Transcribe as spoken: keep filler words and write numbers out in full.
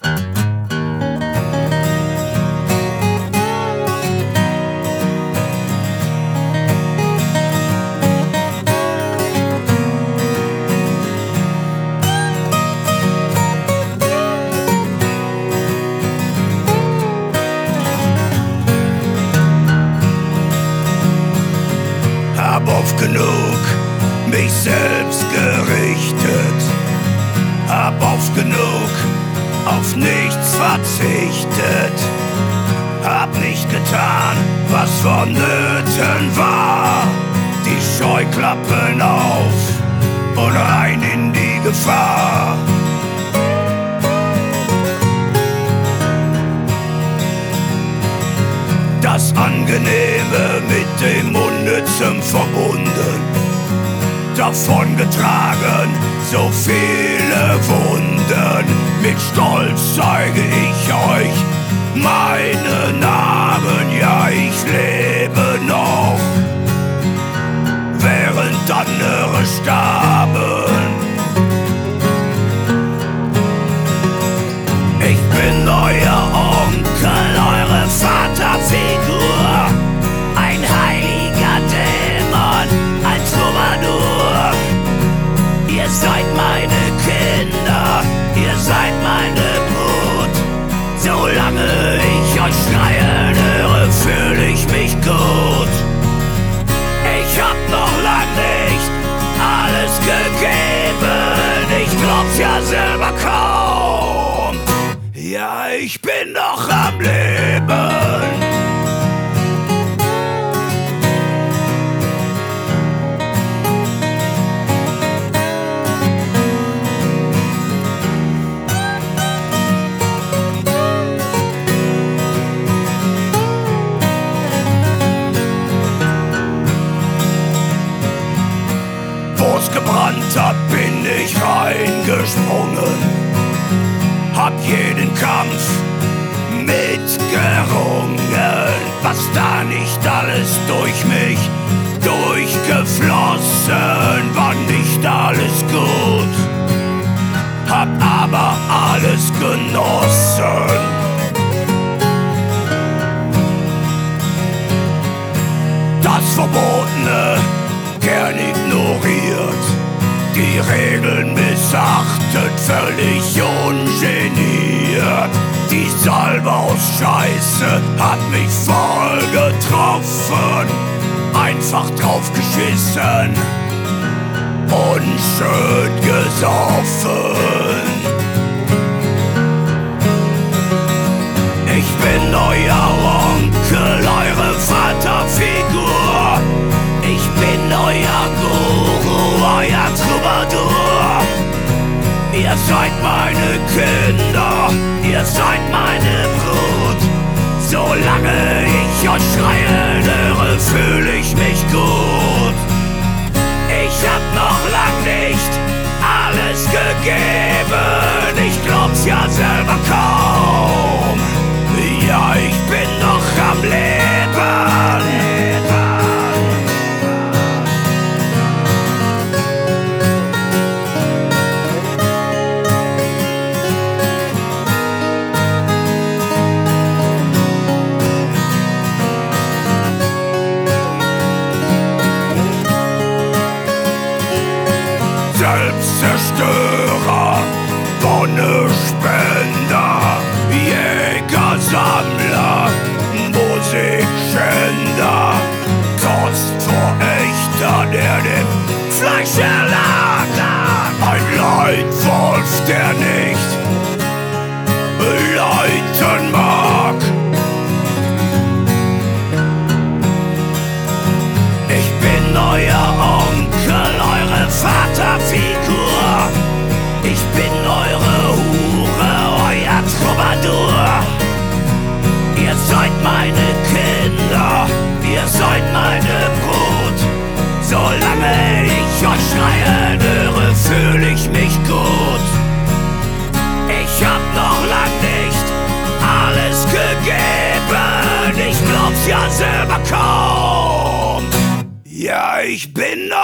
Hab oft genug mich selbst gerichtet, hab oft genug auf nichts verzichtet, hab nicht getan, was vonnöten war. Die Scheuklappen auf und rein in die Gefahr. Das Angenehme mit dem Unnützen verbunden, davon getragen so viele Wunden. Mit Stolz zeige ich euch meine Namen, ja ich lebe noch, während andere starben. Ich bin euer Onkel, eure Vaterfigur, ein heiliger Dämon, ein Troubadour. Ihr seid meine Kinder, ihr seid meine Brut. Solange ich euch schreien höre, fühle ich mich gut. Ich hab noch lang nicht alles gegeben, ich glaub's ja selber kaum. Ja, ich bin noch am Leben. Wo's gebrannt hat, bin ich reingesprungen, hab jeden Kampf mitgerungen. Was da nicht alles durch mich durchgeflossen, war nicht alles gut, hab aber alles genossen. Das Verbotene gern ignoriert, die Regeln missachtet, völlig ungeniert. Die Salbe aus Scheiße hat mich voll getroffen, einfach drauf geschissen und schön gesoffen. Ich bin euer Onkel, eure Vaterfigur, ich bin euer Guru, euer Troubadour. Ihr seid meine Kinder, ihr seid meine Brut. Solange ich euch schreien höre, fühle ich mich gut. Ich hab noch lang nicht alles gegeben, ich glaub's ja selber kaum. Ja, ich bin noch am Leben. Selbstzerstörer, Wonnespender, Jägersammler, Musikschänder, Kostverächter, der dem Fleisch erlagt, ein Leitwolf, der nicht leiten mag. Ich bin euer Onkel, eure Vaterfigur, ich bin eure Hure, euer Troubadour. Ihr seid meine Kinder, ihr seid meine Brut. Solange ich euch schreien höre, fühle ich mich gut. Ich hab noch lang nicht alles gegeben, ich glaub's ja selber kaum. Ja, ich bin